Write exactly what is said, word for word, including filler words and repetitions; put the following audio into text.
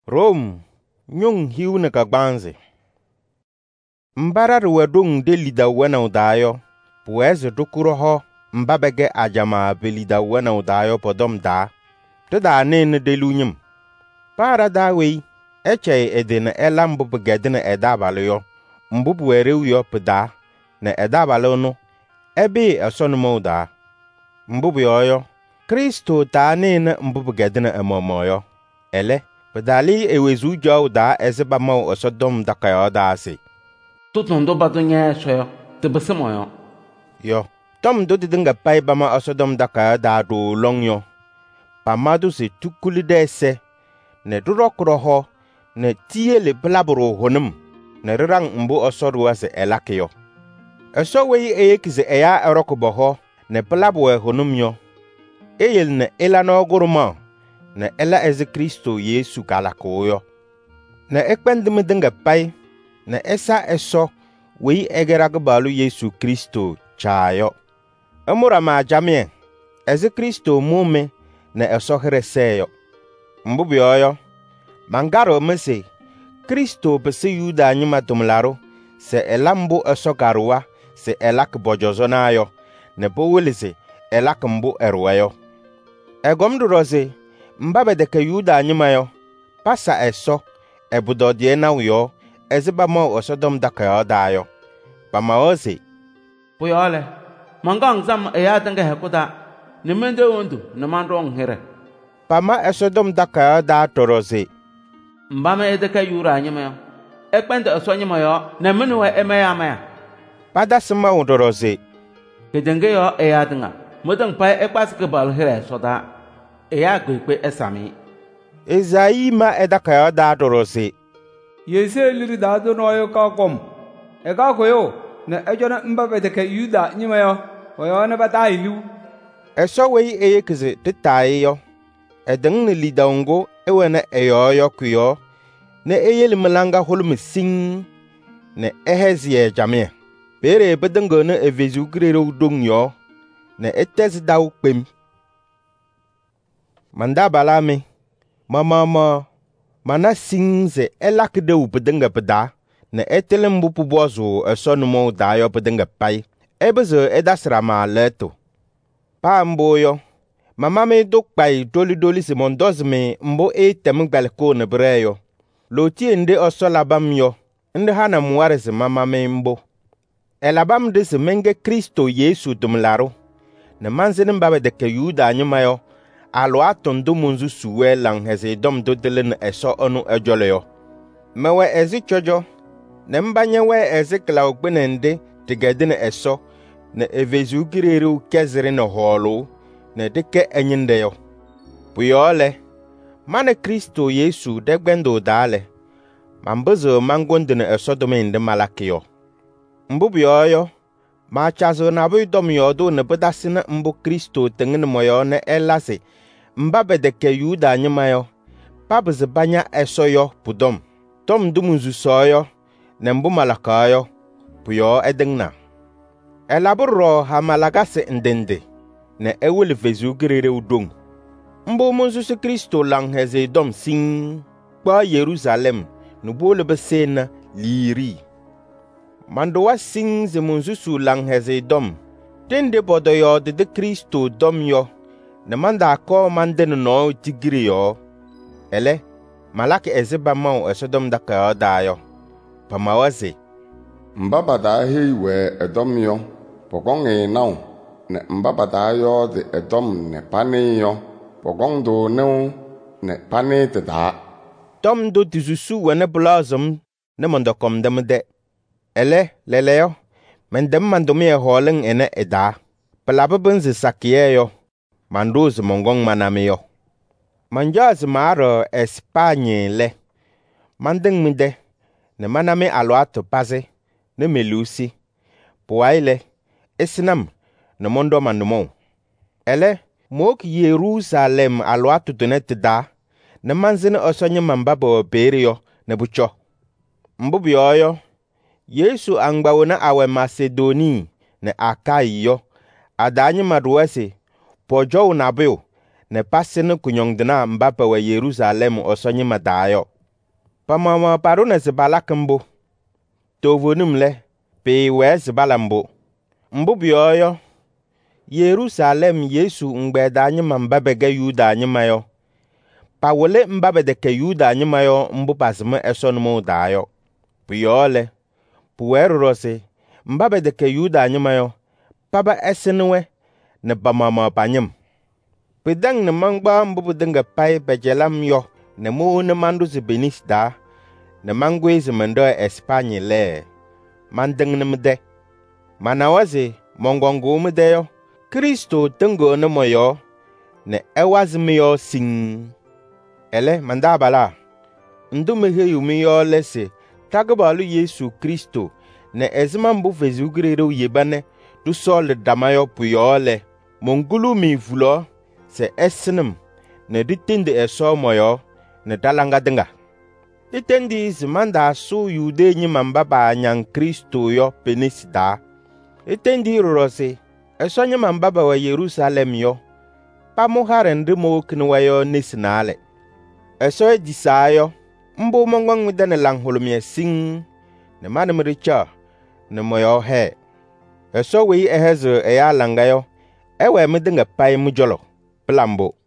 Rome nyung hiu na ka gbanzi. Mbarar wedung de lida wena udayo, pueze dukuro ho mbabege ajama belida wena udayo podom da, te da nene de lunyim. Para da wei, eche edena ela mbubu gedina edabalo yo, mbubu wereu yo peda, na edabalo no, ebe esonumo da. Mbubu yoyo, Kristo ta nene mbubu gedina emomo yo, ele, pedali ewezu jo da ezeba mo osodom da kayo da si. Tutun do batu nye shoyo, te besemo yo. Yo, tom do didinga pai bama osodom da kayo da do long yo. Pamadu si tukuli dese, ne durokro ho, ne tie le blabro honum, ne rirang mbu osodwa se elake yo. Eso wei eye kize eya erokubo ho, ne blabwe honum yo. Eyel ne elano guruma, ne ela eze Kristo Yesu kalako yo. Ne ekpendime dinga pai, ne esa eso wei egeraga balu Yesu Kristo chayo. Amura ma jamie, eze Kristo mume ne eso hereseyo. Mbubi yoyo, mangaro mese, Kristo bese yuda nyuma tumlaro, se elambu eso garwa, se elak bojozona yo, ne bowelise elak mbu erweyo. Egomdu roze, mbabe deke yuda nyuma yo, pasa eso, ebudodie na uyo, ezeba mo osodom dakayo dayo. Pama oze, Puyole, mangang zam eya denga hekuda, ni mende undu, ni mandong here. Pama esodom dakayo da toroze, Mbame edeke yura nyima yo. Ekpende eso nyima yo, ne minuwe emeya meya. pada sima udoroze, Kedenge yo eya denga, mudeng pai ekpas ke bal here soda, eya kwekwe esami. Ezayi ma edakayo da toroze, Yese liri da do no yo ka kom. E ka ko yo ne ejona mbabe de ke yuda nyima yo. O yo ne bata ilu. eso wei eye kize titaye yo. Edeng ne lidaungo ewene eyo yo kuyo, ne eyeli melanga holum sing, ne ehezie jamie. Bere bedengo ne evezu grero dong yo, ne etez daw pem. Manda balame, mama ma, mana singze elak de u bedenga beda, ne etelem bupu bozo esonumo da yo bedenga pai, ebeze edasra ma leto. Pa mbo yo, mama me dok pai doli doli se mondoz me mbo e tem galko ne breyo. Loti ende osolabam yo, ende hana muare se mama me mbo. Elabam de se menge Kristo Yesu dumlaro, ne manzene mbabe de ke yuda nyuma yo, alo atondo munzu suwe lang heze dom do delen eso onu ejole yo. Mewe ezi chojo, ne mbanye we ezi kla ogbenende tigedine eso, ne evezu gireru kezere ne holo, ne deke enyinde yo. Puyole, mane Kristo Yesu degbendo dale, mambezo mangonde ne eso domende malaki yo. Mbubu yoyo, ma chazo na bu dom yodo ne bedasine mbu Kristo tengene moyo ne elase, mbabe deke yuda nyima yo, pabeze banya eso yo pudom. Tom dumunzu soyo, ne mbu malaka yo, puyo edengna. Elaburo ha malagase ndende, ne ewele vezu gerere udong. Mbu munzu se Kristo lang heze dom sing, kwa Yerusalem, nubole besena liri. Mandowa sing ze munzu su lang heze dom, tende bodo yo de de Kristo dom yo, ne manda ko manden no tigiri yo. Ele, malaki ezeba mau esodom da kayo dayo. Pamawaze, Mbaba da hei we edom yo, pogong e nao, ne mbaba da yo de edom ne pane yo, pogong do neo ne pane te da. tom do tizusu wene blazem, ne mondo kom dem de. Ele, lele yo, mendem mandomi e holing ene eda. Pelabe benze sakie yo, mandoz mongong maname yo. Manjaz maro Espanye le. Mandeng mide, ne maname aloato pase, ne melusi. Puaile, esinam, ne mondo mandumo. Ele, mok Yerusalem aloato donete da, ne manzine osonye mambabo berio, ne bucho. Mbubi yoyo, Yesu angbawona awe Macedoni, ne Akai yo, adanyi maduwese, pojo unabio, ne pasene kunyongdena mbapa wa Yerusalem osonye madayo. Pamama paruna zibala kimbo. Tovonum le, pe we zibala mbo. Mbo biyoyo. Yerusalem Yesu ngbeda nyima mbabege Yuda nyima yo. Pa wole mbabede ke Yuda nyima yo mbo pasme esonumo dayo. Puyole. Puwerose. Mbabede ke Yuda nyima yo. Paba esenwe. Ne bamama panyim. Pedang ne mangba mbo denga pai bejelam yo. Ne mo ne mandu ze benis da. Ne mangwe ze mendo Espanye le. Mandeng ne mde. Manawaze mongongo mde yo. Kristo tengo ne moyo. Ne ewazmi yo sing. Ele mandabala. Ndu mehe yumi yo lese. Tagabalu Yesu Kristo. Ne ezima mbu vezugredo yebane. Du sol damayo puyole. Mongulu mi vulo. Se esnem. Ne ditinde eso moyo. Ne dalanga denga. Itendi zimanda su yude nyi mambaba nyang Kristo yo penisida. Itendi rorose. Eso nyi mambaba wa Yerusalem yo. Pamuhare ndimo kinwa yo nisinale. Eso edisa yo. Mbo mongwang midane lang holomye sing. Ne manemricha. Ne moyo he. Eso wei ehezo eya langa yo. Ewe midenga pai mujolo. Plambo.